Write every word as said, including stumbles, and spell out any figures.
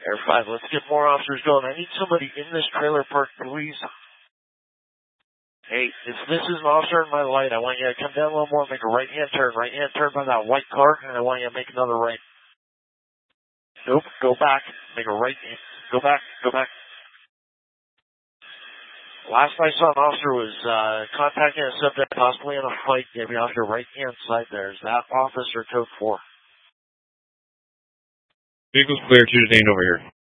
Air five, let's get more officers going. I need somebody in this trailer park, please. Hey, if this is an officer in my light, I want you to come down a little more, make a right-hand turn. Right-hand turn by that white car, and I want you to make another right. Nope, go back. Make a right. Go back, go back. Last I saw an officer was uh, contacting a subject possibly in a fight. Maybe off your right-hand side there. Is that officer code four? Vehicle's clear, two detained over here.